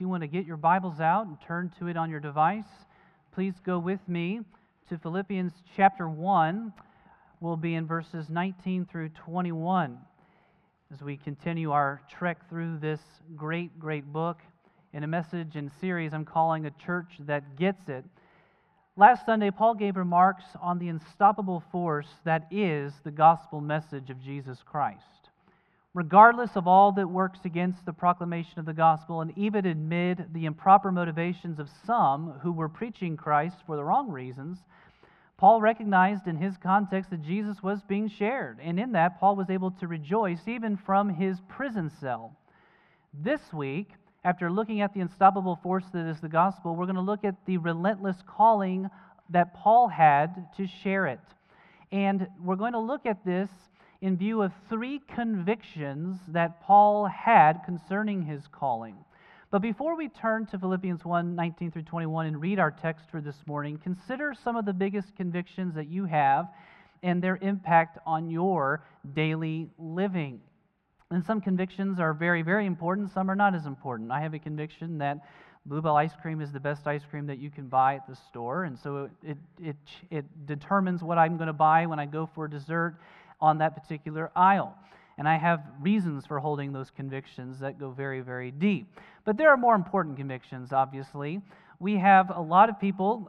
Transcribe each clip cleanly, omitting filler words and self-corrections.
If you want to get your Bibles out and turn to it on your device, please go with me to Philippians chapter 1. We'll be in verses 19 through 21 as we continue our trek through this great book in a message and series I'm calling A Church That Gets It. Last Sunday, Paul gave remarks on the unstoppable force that is the gospel message of Jesus Christ. Regardless of all that works against the proclamation of the gospel, and even amid the improper motivations of some who were preaching Christ for the wrong reasons, Paul recognized in his context that Jesus was being shared, and in that, Paul was able to rejoice even from his prison cell. This week, after looking at the unstoppable force that is the gospel, we're going to look at the relentless calling that Paul had to share it. And we're going to look at this in view of three convictions that Paul had concerning his calling. But before we turn to Philippians 1, 19 through 21 and read our text for this morning, consider some of the biggest convictions that you have and their impact on your daily living. And some convictions are very, very important. Some are not as important. I have a conviction that Bluebell ice cream is the best ice cream that you can buy at the store, and so it determines what I'm going to buy when I go for dessert on that particular aisle. And I have reasons for holding those convictions that go very, very deep. But there are more important convictions, obviously. We have a lot of people,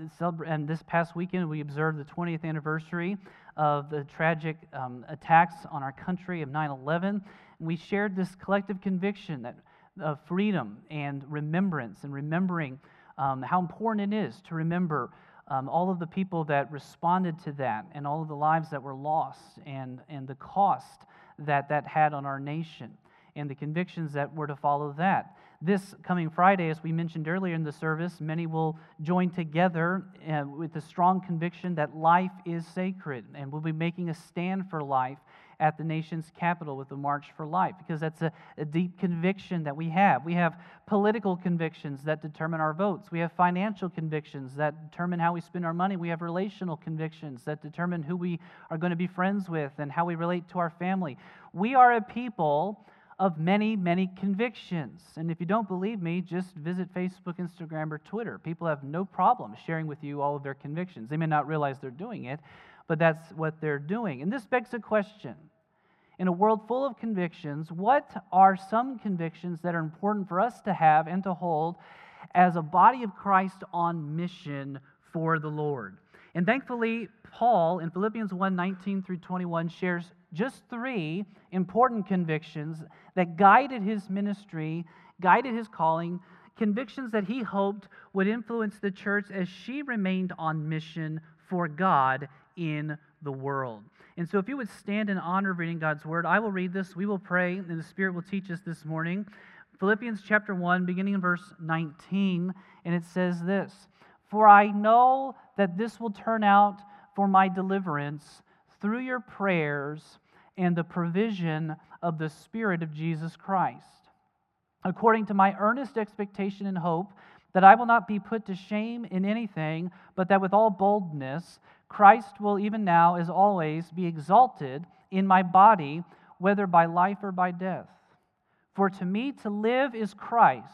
and this past weekend we observed the 20th anniversary of the tragic attacks on our country of 9/11. And we shared this collective conviction that of freedom and remembrance, and remembering how important it is to remember all of the people that responded to that, and all of the lives that were lost, and the cost that had on our nation, and the convictions that were to follow that. This coming Friday, as we mentioned earlier in the service, many will join together with the strong conviction that life is sacred, and we'll be making a stand for life at the nation's capital with the March for Life, because that's a deep conviction that we have. We have political convictions that determine our votes. We have financial convictions that determine how we spend our money. We have relational convictions that determine who we are going to be friends with and how we relate to our family. We are a people of many, many convictions. And if you don't believe me, just visit Facebook, Instagram, or Twitter. People have no problem sharing with you all of their convictions. They may not realize they're doing it, but that's what they're doing. And this begs a question. In a world full of convictions, what are some convictions that are important for us to have and to hold as a body of Christ on mission for the Lord? And thankfully, Paul in Philippians 1, 19 through 21 shares just three important convictions that guided his ministry, guided his calling, convictions that he hoped would influence the church as she remained on mission for God in the world. And so if you would stand in honor of reading God's Word, I will read this, we will pray, and the Spirit will teach us this morning. Philippians chapter 1, beginning in verse 19, and it says this: "For I know that this will turn out for my deliverance through your prayers and the provision of the Spirit of Jesus Christ, according to my earnest expectation and hope that I will not be put to shame in anything, but that with all boldness Christ will even now, as always, be exalted in my body, whether by life or by death. For to me to live is Christ,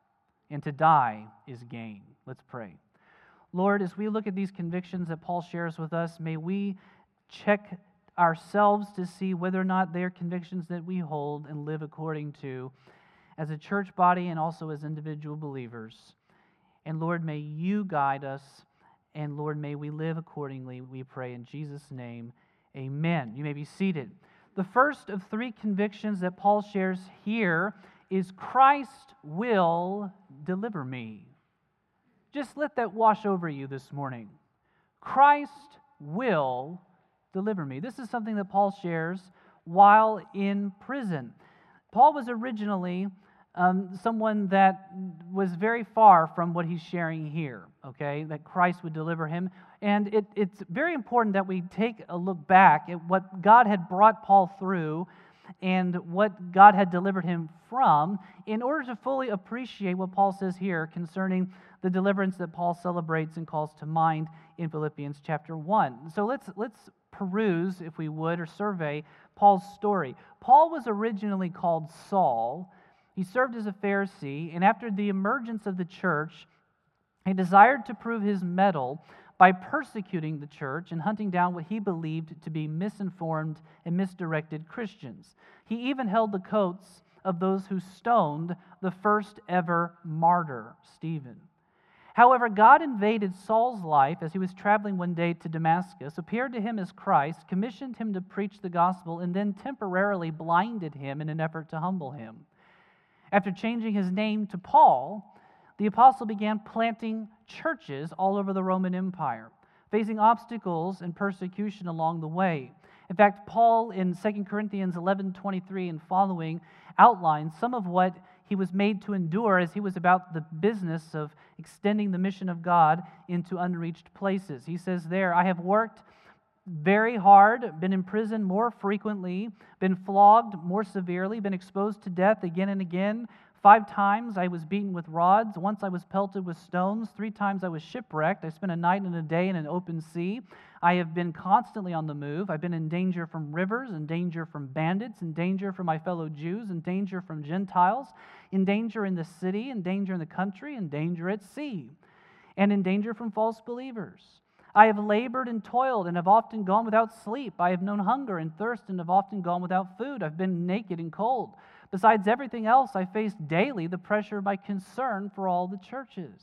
and to die is gain." Let's pray. Lord, as we look at these convictions that Paul shares with us, may we check ourselves to see whether or not they are convictions that we hold and live according to as a church body and also as individual believers. And Lord, may you guide us. And Lord, may we live accordingly, we pray in Jesus' name. Amen. You may be seated. The first of three convictions that Paul shares here is Christ will deliver me. Just let that wash over you this morning. Christ will deliver me. This is something that Paul shares while in prison. Paul was originally someone that was very far from what he's sharing here, okay, that Christ would deliver him. And it's very important that we take a look back at what God had brought Paul through and what God had delivered him from in order to fully appreciate what Paul says here concerning the deliverance that Paul celebrates and calls to mind in Philippians chapter 1. So let's peruse, if we would, or survey Paul's story. Paul was originally called Saul, He served as a Pharisee, and after the emergence of the church, he desired to prove his mettle by persecuting the church and hunting down what he believed to be misinformed and misdirected Christians. He even held the coats of those who stoned the first ever martyr, Stephen. However, God invaded Saul's life as he was traveling one day to Damascus, appeared to him as Christ, commissioned him to preach the gospel, and then temporarily blinded him in an effort to humble him. After changing his name to Paul, the apostle began planting churches all over the Roman Empire, facing obstacles and persecution along the way. In fact, Paul in 2 Corinthians 11:23 and following outlines some of what he was made to endure as he was about the business of extending the mission of God into unreached places. He says there, I have worked very hard, been imprisoned more frequently, been flogged more severely, been exposed to death again and again. 5 times I was beaten with rods. Once I was pelted with stones. 3 times I was shipwrecked. I spent a night and a day in an open sea. I have been constantly on the move. I've been in danger from rivers, in danger from bandits, in danger from my fellow Jews, in danger from Gentiles, in danger in the city, in danger in the country, in danger at sea, and in danger from false believers. I have labored and toiled and have often gone without sleep. I have known hunger and thirst and have often gone without food. I've been naked and cold. Besides everything else, I face daily the pressure of my concern for all the churches.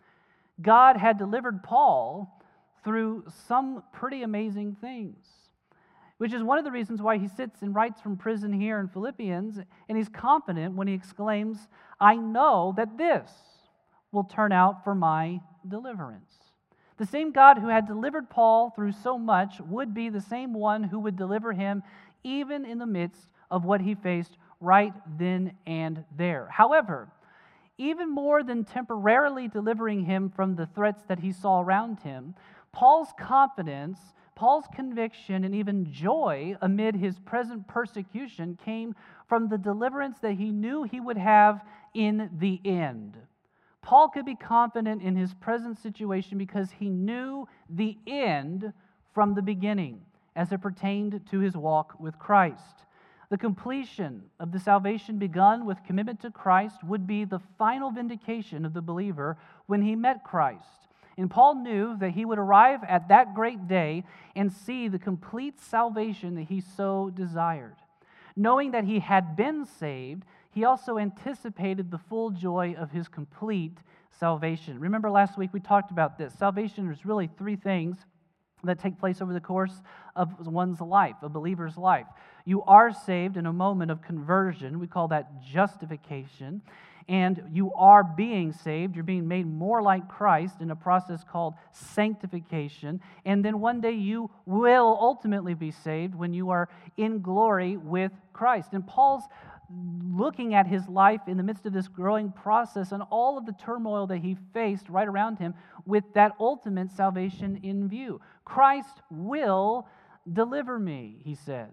God had delivered Paul through some pretty amazing things, which is one of the reasons why he sits and writes from prison here in Philippians, and he's confident when he exclaims, I know that this will turn out for my deliverance. The same God who had delivered Paul through so much would be the same one who would deliver him even in the midst of what he faced right then and there. However, even more than temporarily delivering him from the threats that he saw around him, Paul's confidence, Paul's conviction, and even joy amid his present persecution came from the deliverance that he knew he would have in the end. Paul could be confident in his present situation because he knew the end from the beginning as it pertained to his walk with Christ. The completion of the salvation begun with commitment to Christ would be the final vindication of the believer when he met Christ. And Paul knew that he would arrive at that great day and see the complete salvation that he so desired. Knowing that he had been saved, he also anticipated the full joy of his complete salvation. Remember last week we talked about this. Salvation is really 3 things that take place over the course of one's life, a believer's life. You are saved in a moment of conversion. We call that justification. And you are being saved. You're being made more like Christ in a process called sanctification. And then one day you will ultimately be saved when you are in glory with Christ. And Paul's looking at his life in the midst of this growing process and all of the turmoil that he faced right around him with that ultimate salvation in view. Christ will deliver me, he says.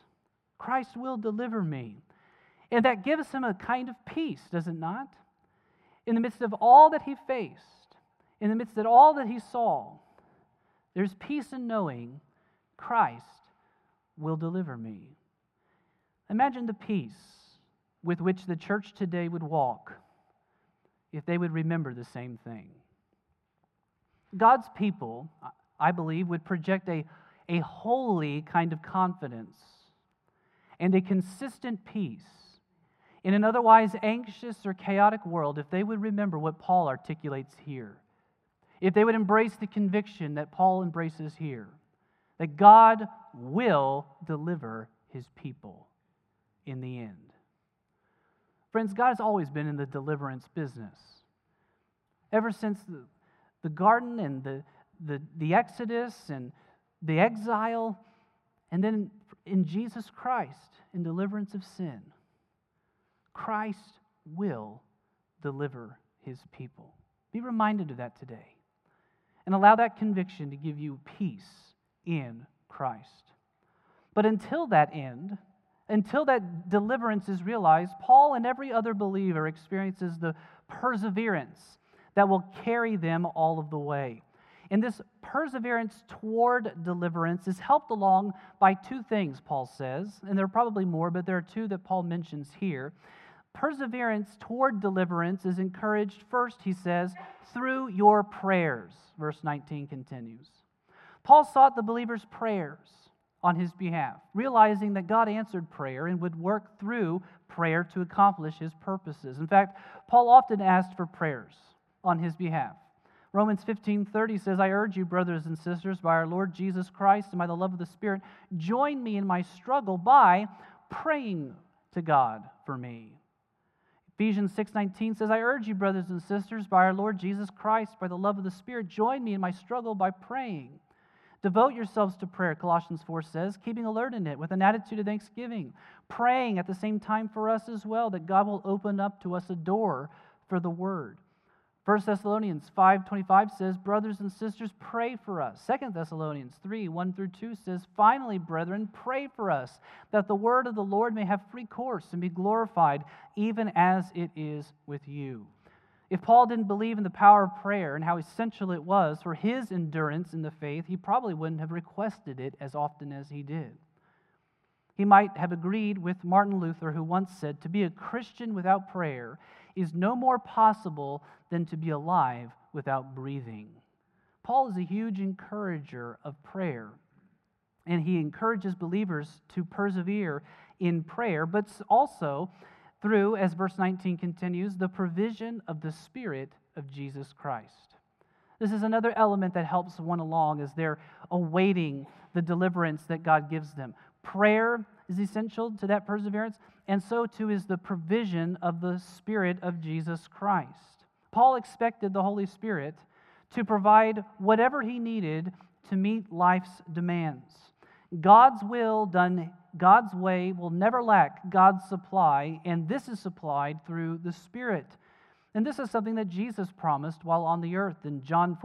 Christ will deliver me. And that gives him a kind of peace, does it not? In the midst of all that he faced, in the midst of all that he saw, there's peace in knowing Christ will deliver me. Imagine the peace with which the church today would walk if they would remember the same thing. God's people, I believe, would project a holy kind of confidence and a consistent peace in an otherwise anxious or chaotic world if they would remember what Paul articulates here. If they would embrace the conviction that Paul embraces here, that God will deliver his people in the end. Friends, God has always been in the deliverance business. Ever since the garden and the Exodus and the exile, and then in Jesus Christ, in deliverance of sin, Christ will deliver his people. Be reminded of that today. And allow that conviction to give you peace in Christ. But until that end, until that deliverance is realized, Paul and every other believer experiences the perseverance that will carry them all of the way. And this perseverance toward deliverance is helped along by 2 things, Paul says, and there are probably more, but there are 2 that Paul mentions here. perseverance toward deliverance is encouraged first, he says, through your prayers. Verse 19 continues. Paul sought the believers' prayers on his behalf, realizing that God answered prayer and would work through prayer to accomplish his purposes. In fact, Paul often asked for prayers on his behalf. Romans 15:30 says, I urge you, brothers and sisters, by our Lord Jesus Christ and by the love of the Spirit, join me in my struggle by praying to God for me. Ephesians 6:19 says, I urge you, brothers and sisters, by our Lord Jesus Christ, by the love of the Spirit, join me in my struggle by praying. Devote yourselves to prayer, Colossians 4 says, keeping alert in it with an attitude of thanksgiving, praying at the same time for us as well, that God will open up to us a door for the word. 1 Thessalonians 5:25 says, brothers and sisters, pray for us. 2 Thessalonians 3:1-2 says, finally, brethren, pray for us, that the word of the Lord may have free course and be glorified, even as it is with you. If Paul didn't believe in the power of prayer and how essential it was for his endurance in the faith, he probably wouldn't have requested it as often as he did. He might have agreed with Martin Luther, who once said, to be a Christian without prayer is no more possible than to be alive without breathing. Paul is a huge encourager of prayer, and he encourages believers to persevere in prayer, but also through, as verse 19 continues, the provision of the Spirit of Jesus Christ. This is another element that helps one along as they're awaiting the deliverance that God gives them. Prayer is essential to that perseverance, and so too is the provision of the Spirit of Jesus Christ. Paul expected the Holy Spirit to provide whatever he needed to meet life's demands. God's will done God's way will never lack God's supply, and this is supplied through the Spirit. And this is something that Jesus promised while on the earth in John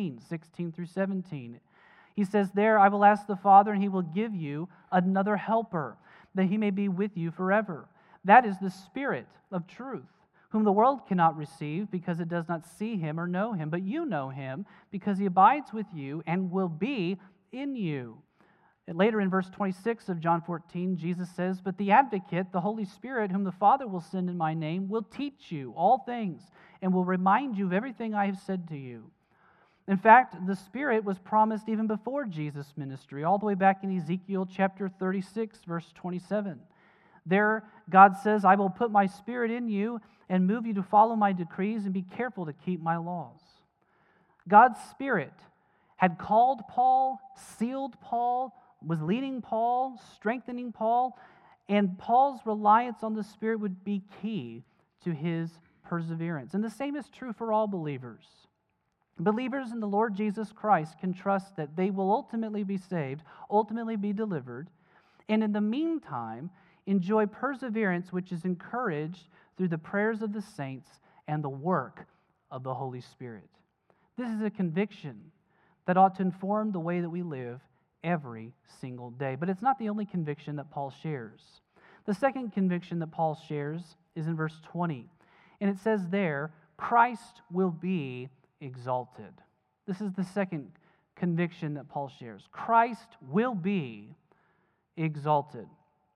14:16-17. He says, there, I will ask the Father, and he will give you another helper, that he may be with you forever. That is the Spirit of truth, whom the world cannot receive because it does not see him or know him. But you know him because he abides with you and will be in you. And later in verse 26 of John 14, Jesus says, but the Advocate, the Holy Spirit, whom the Father will send in my name, will teach you all things and will remind you of everything I have said to you. In fact, the Spirit was promised even before Jesus' ministry, all the way back in Ezekiel chapter 36, verse 27. There, God says, I will put my Spirit in you and move you to follow my decrees and be careful to keep my laws. God's Spirit had called Paul, sealed Paul, was leading Paul, strengthening Paul, and Paul's reliance on the Spirit would be key to his perseverance. And the same is true for all believers. Believers in the Lord Jesus Christ can trust that they will ultimately be saved, ultimately be delivered, and in the meantime, enjoy perseverance which is encouraged through the prayers of the saints and the work of the Holy Spirit. This is a conviction that ought to inform the way that we live every single day. But it's not the only conviction that Paul shares. The second conviction that Paul shares is in verse 20. And it says there, Christ will be exalted. This is the second conviction that Paul shares. Christ will be exalted.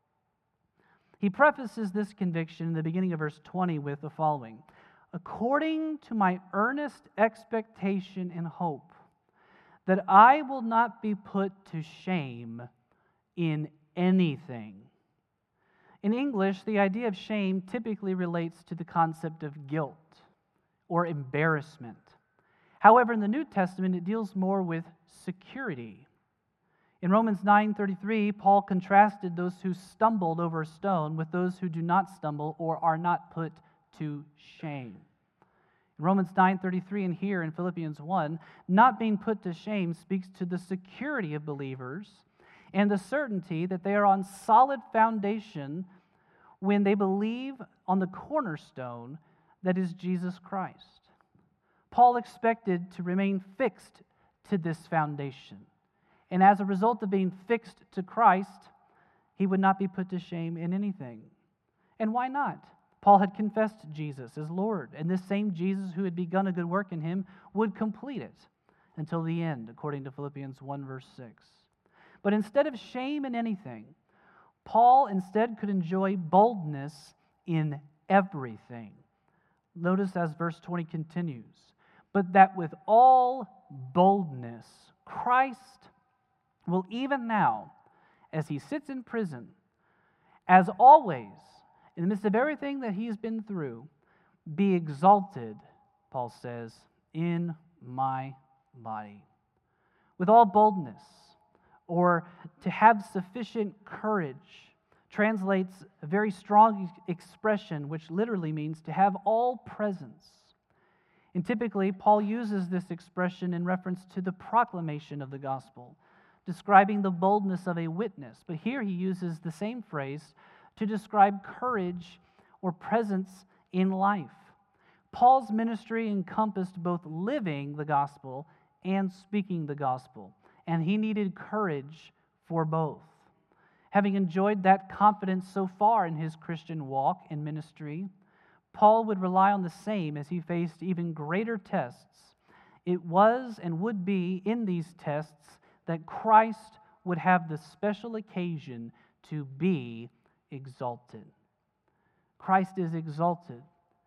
He prefaces this conviction in the beginning of verse 20 with the following: according to my earnest expectation and hope, that I will not be put to shame in anything. In English, the idea of shame typically relates to the concept of guilt or embarrassment. However, in the New Testament, it deals more with security. In Romans 9:33, Paul contrasted those who stumbled over a stone with those who do not stumble or are not put to shame. In Romans 9:33 and here in Philippians 1, not being put to shame speaks to the security of believers and the certainty that they are on solid foundation when they believe on the cornerstone that is Jesus Christ. Paul expected to remain fixed to this foundation. And as a result of being fixed to Christ, he would not be put to shame in anything. And why not? Paul had confessed Jesus as Lord, and this same Jesus who had begun a good work in him would complete it until the end, according to Philippians 1, verse 6. But instead of shame in anything, Paul instead could enjoy boldness in everything. Notice as verse 20 continues, but that with all boldness Christ will even now, as he sits in prison, as always, in the midst of everything that he's been through, be exalted, Paul says, in my body. With all boldness, or to have sufficient courage, translates a very strong expression which literally means to have all presence. And typically, Paul uses this expression in reference to the proclamation of the gospel, describing the boldness of a witness. But here he uses the same phrase to describe courage or presence in life. Paul's ministry encompassed both living the gospel and speaking the gospel, and he needed courage for both. Having enjoyed that confidence so far in his Christian walk and ministry, Paul would rely on the same as he faced even greater tests. It was and would be in these tests that Christ would have the special occasion to be exalted. Christ is exalted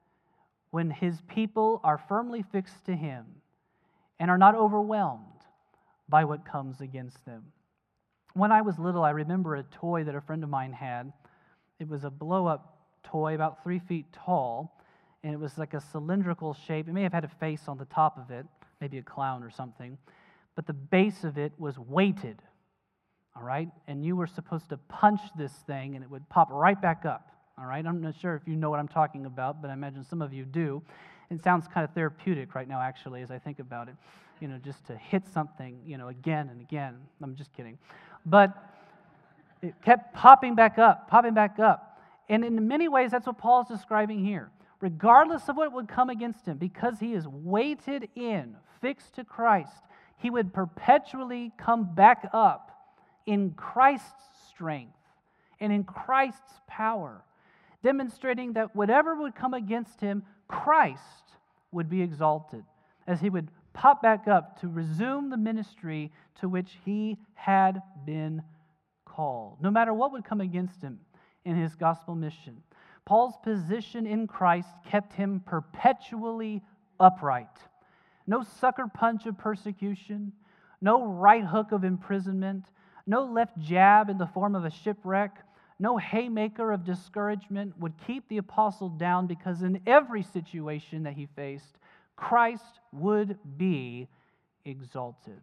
when his people are firmly fixed to him and are not overwhelmed by what comes against them. When I was little, I remember a toy that a friend of mine had. It was a blow-up toy about 3 feet tall, and it was like a cylindrical shape. It may have had a face on the top of it, maybe a clown or something, but the base of it was weighted, all right? And you were supposed to punch this thing, and it would pop right back up, all right? I'm not sure if you know what I'm talking about, but I imagine some of you do. It sounds kind of therapeutic right now, actually, as I think about it, just to hit something, again and again. I'm just kidding. But it kept popping back up. And in many ways, that's what Paul's describing here. Regardless of what would come against him, because he is weighted in, fixed to Christ, he would perpetually come back up in Christ's strength and in Christ's power, demonstrating that whatever would come against him, Christ would be exalted, as he would pop back up to resume the ministry to which he had been called, no matter what would come against him in his gospel mission. Paul's position in Christ kept him perpetually upright. No sucker punch of persecution, no right hook of imprisonment, no left jab in the form of a shipwreck, no haymaker of discouragement would keep the apostle down, because in every situation that he faced, Christ would be exalted.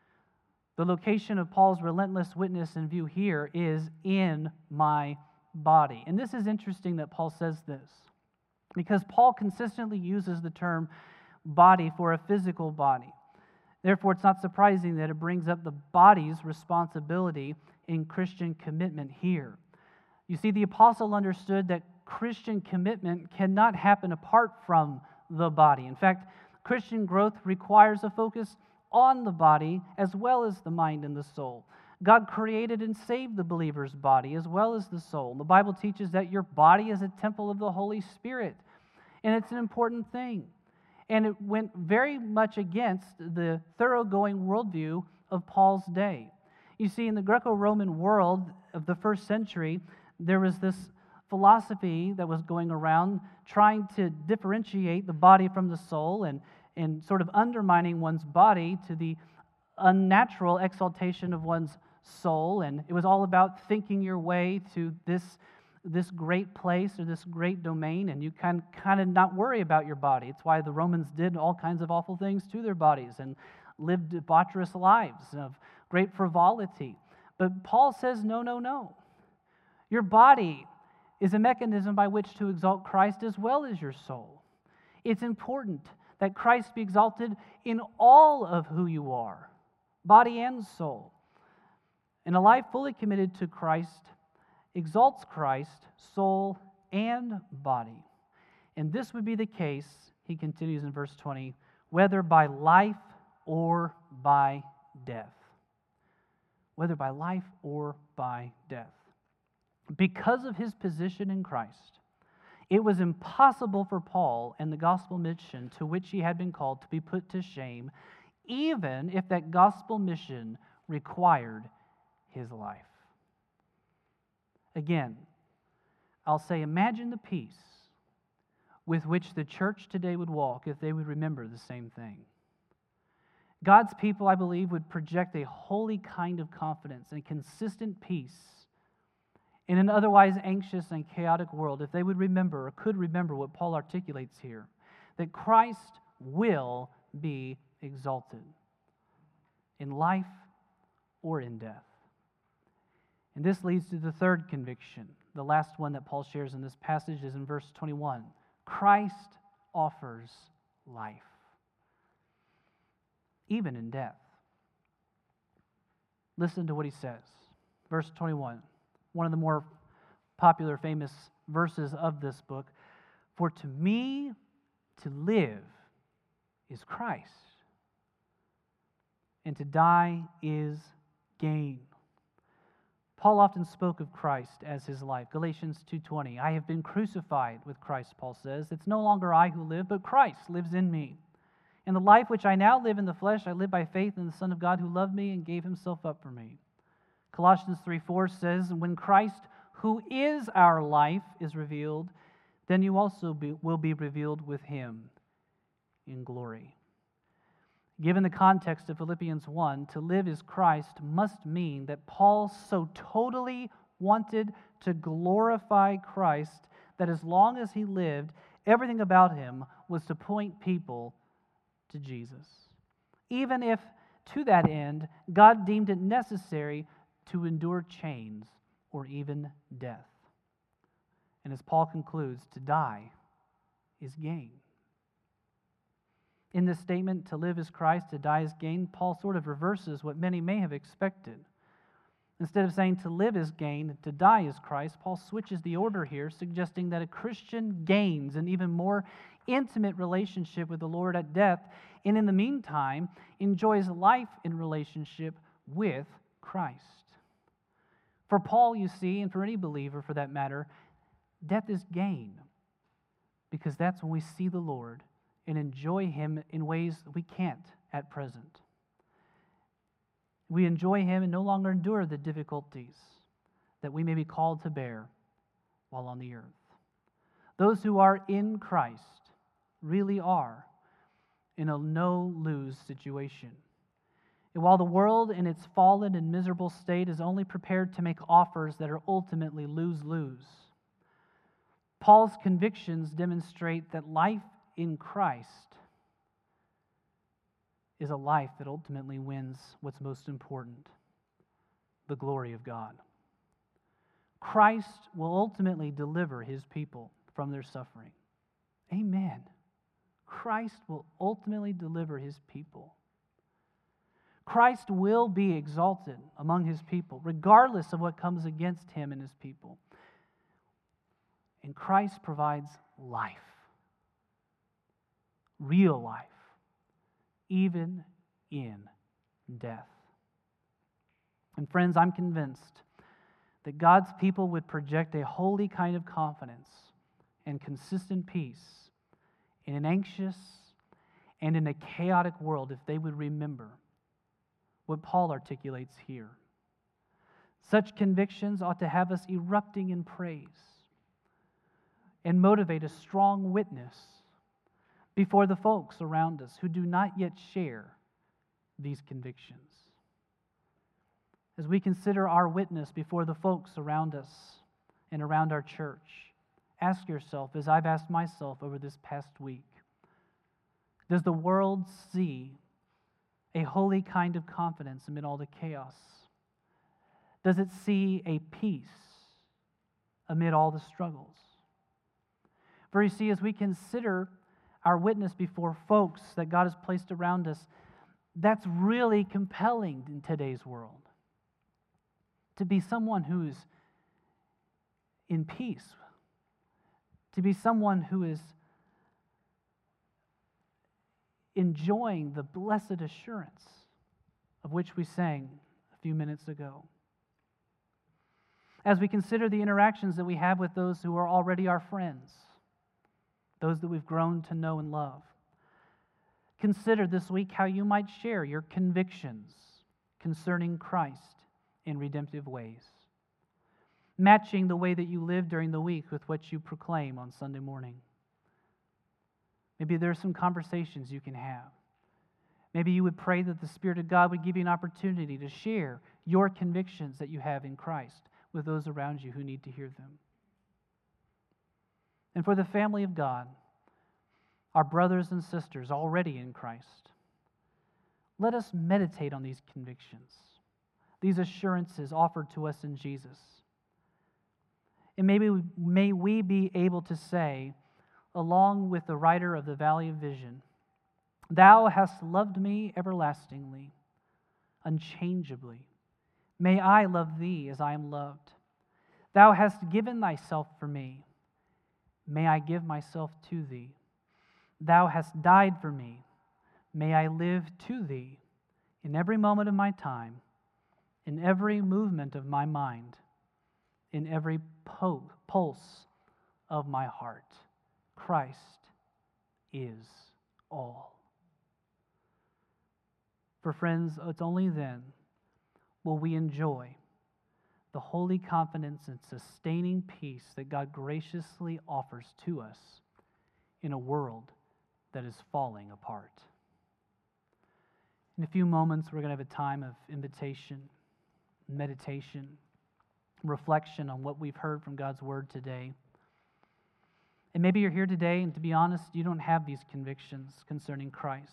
The location of Paul's relentless witness in view here is in my body. And this is interesting that Paul says this, because Paul consistently uses the term body for a physical body. Therefore, it's not surprising that it brings up the body's responsibility in Christian commitment here. You see, the apostle understood that Christian commitment cannot happen apart from the body. In fact, Christian growth requires a focus on the body as well as the mind and the soul. God created and saved the believer's body as well as the soul. The Bible teaches that your body is a temple of the Holy Spirit, and it's an important thing. And it went very much against the thoroughgoing worldview of Paul's day. You see, in the Greco-Roman world of the first century, there was this philosophy that was going around trying to differentiate the body from the soul and sort of undermining one's body to the unnatural exaltation of one's soul. And it was all about thinking your way to this great place or this great domain, and you can kind of not worry about your body. It's why the Romans did all kinds of awful things to their bodies and lived debaucherous lives of great frivolity. But Paul says, no. Your body is a mechanism by which to exalt Christ as well as your soul. It's important that Christ be exalted in all of who you are, body and soul. And a life fully committed to Christ exalts Christ, soul and body. And this would be the case, he continues in verse 20, whether by life or by death. Whether by life or by death. Because of his position in Christ, it was impossible for Paul and the gospel mission to which he had been called to be put to shame, even if that gospel mission required his life. Again, I'll say, imagine the peace with which the church today would walk if they would remember the same thing. God's people, I believe, would project a holy kind of confidence and consistent peace in an otherwise anxious and chaotic world if they would remember or could remember what Paul articulates here, that Christ will be exalted in life or in death. And this leads to the third conviction. The last one that Paul shares in this passage is in verse 21. Christ offers life, even in death. Listen to what he says. Verse 21, one of the more popular, famous verses of this book. For to me to live is Christ, and to die is gain. Paul often spoke of Christ as his life. Galatians 2:20, I have been crucified with Christ, Paul says. It's no longer I who live, but Christ lives in me. And the life which I now live in the flesh, I live by faith in the Son of God who loved me and gave himself up for me. Colossians 3:4 says, when Christ, who is our life, is revealed, then you also will be revealed with him in glory. Given the context of Philippians 1, to live as Christ must mean that Paul so totally wanted to glorify Christ that as long as he lived, everything about him was to point people to Jesus. Even if, to that end, God deemed it necessary to endure chains or even death. And as Paul concludes, to die is gain. In this statement, to live as Christ, to die is gain, Paul sort of reverses what many may have expected. Instead of saying to live is gain, to die is Christ, Paul switches the order here, suggesting that a Christian gains an even more intimate relationship with the Lord at death, and in the meantime, enjoys life in relationship with Christ. For Paul, you see, and for any believer for that matter, death is gain, because that's when we see the Lord and enjoy him in ways that we can't at present. We enjoy him and no longer endure the difficulties that we may be called to bear while on the earth. Those who are in Christ really are in a no-lose situation. And while the world in its fallen and miserable state is only prepared to make offers that are ultimately lose-lose, Paul's convictions demonstrate that life in Christ is a life that ultimately wins what's most important, the glory of God. Christ will ultimately deliver his people from their suffering. Amen. Christ will ultimately deliver his people. Christ will be exalted among his people, regardless of what comes against him and his people. And Christ provides life. Real life, even in death. And friends, I'm convinced that God's people would project a holy kind of confidence and consistent peace in an anxious and in a chaotic world if they would remember what Paul articulates here. Such convictions ought to have us erupting in praise and motivate a strong witness before the folks around us who do not yet share these convictions. As we consider our witness before the folks around us and around our church, ask yourself, as I've asked myself over this past week, does the world see a holy kind of confidence amid all the chaos? Does it see a peace amid all the struggles? For you see, as we consider our witness before folks that God has placed around us, that's really compelling in today's world. To be someone who's in peace, to be someone who is enjoying the blessed assurance of which we sang a few minutes ago. As we consider the interactions that we have with those who are already our friends, those that we've grown to know and love. Consider this week how you might share your convictions concerning Christ in redemptive ways, matching the way that you live during the week with what you proclaim on Sunday morning. Maybe there are some conversations you can have. Maybe you would pray that the Spirit of God would give you an opportunity to share your convictions that you have in Christ with those around you who need to hear them. And for the family of God, our brothers and sisters already in Christ, let us meditate on these convictions, these assurances offered to us in Jesus. And may we be able to say, along with the writer of the Valley of Vision, Thou hast loved me everlastingly, unchangeably. May I love Thee as I am loved. Thou hast given Thyself for me. May I give myself to Thee. Thou hast died for me. May I live to Thee in every moment of my time, in every movement of my mind, in every pulse of my heart. Christ is all. For friends, it's only then will we enjoy the holy confidence and sustaining peace that God graciously offers to us in a world that is falling apart. In a few moments, we're going to have a time of invitation, meditation, reflection on what we've heard from God's Word today. And maybe you're here today, and to be honest, you don't have these convictions concerning Christ.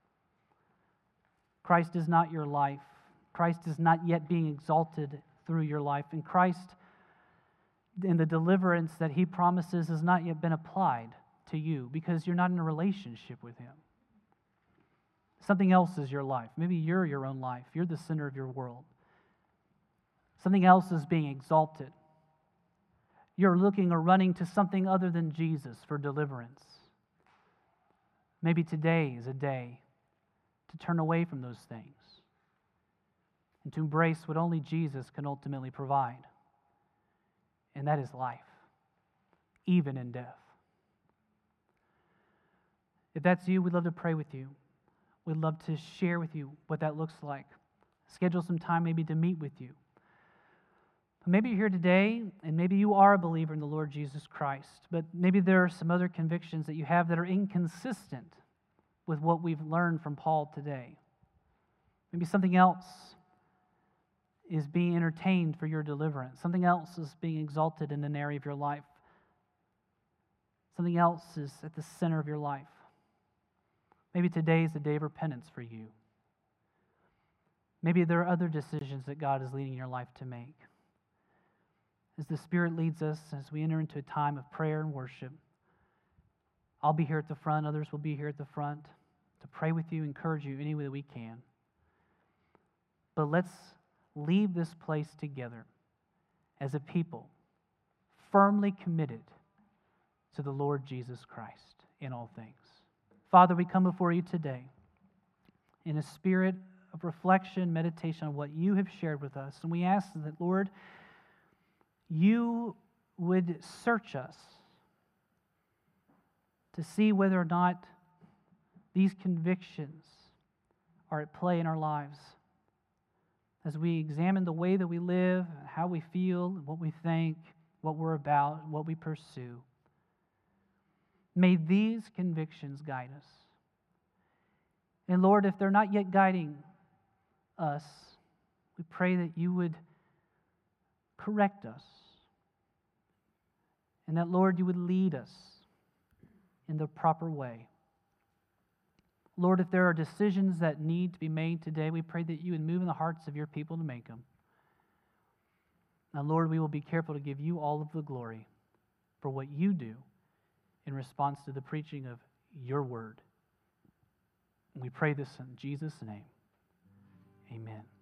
Christ is not your life. Christ is not yet being exalted through your life. And Christ, in the deliverance that He promises, has not yet been applied to you because you're not in a relationship with Him. Something else is your life. Maybe you're your own life. You're the center of your world. Something else is being exalted. You're looking or running to something other than Jesus for deliverance. Maybe today is a day to turn away from those things and to embrace what only Jesus can ultimately provide. And that is life, even in death. If that's you, we'd love to pray with you. We'd love to share with you what that looks like. Schedule some time maybe to meet with you. Maybe you're here today, and maybe you are a believer in the Lord Jesus Christ, but maybe there are some other convictions that you have that are inconsistent with what we've learned from Paul today. Maybe something else is being entertained for your deliverance. Something else is being exalted in an area of your life. Something else is at the center of your life. Maybe today is a day of repentance for you. Maybe there are other decisions that God is leading your life to make. As the Spirit leads us, as we enter into a time of prayer and worship, I'll be here at the front, others will be here at the front to pray with you, encourage you any way that we can. But let's leave this place together as a people firmly committed to the Lord Jesus Christ in all things. Father, we come before you today in a spirit of reflection, meditation on what you have shared with us. And we ask that, Lord, you would search us to see whether or not these convictions are at play in our lives. As we examine the way that we live, how we feel, what we think, what we're about, what we pursue, may these convictions guide us. And Lord, if they're not yet guiding us, we pray that you would correct us. And that, Lord, you would lead us in the proper way. Lord, if there are decisions that need to be made today, we pray that you would move in the hearts of your people to make them. Now, Lord, we will be careful to give you all of the glory for what you do in response to the preaching of your word. And we pray this in Jesus' name. Amen.